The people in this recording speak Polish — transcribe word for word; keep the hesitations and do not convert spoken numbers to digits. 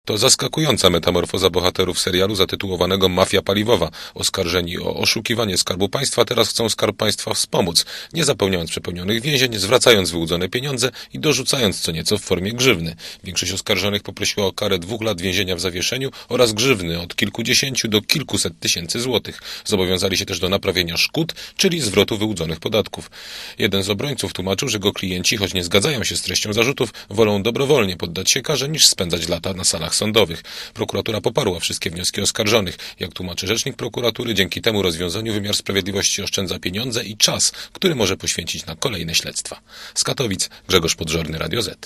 To zaskakująca metamorfoza bohaterów serialu zatytułowanego Mafia Paliwowa. Oskarżeni o oszukiwanie Skarbu Państwa teraz chcą Skarb Państwa wspomóc, nie zapełniając przepełnionych więzień, zwracając wyłudzone pieniądze i dorzucając co nieco w formie grzywny. Większość oskarżonych poprosiła o karę dwóch lat więzienia w zawieszeniu oraz grzywny od kilkudziesięciu do kilkuset tysięcy złotych. Zobowiązali się też do naprawienia szkód, czyli zwrotu wyłudzonych podatków. Jeden z obrońców tłumaczył, że go klienci, choć nie zgadzają się z treścią zarzutów, wolą dobrowolnie poddać się karze niż spędzać lata na salach sądowych. Prokuratura poparła wszystkie wnioski oskarżonych. Jak tłumaczy rzecznik prokuratury, dzięki temu rozwiązaniu wymiar sprawiedliwości oszczędza pieniądze i czas, który może poświęcić na kolejne śledztwa. Z Katowic Grzegorz Podżorny, Radio Z.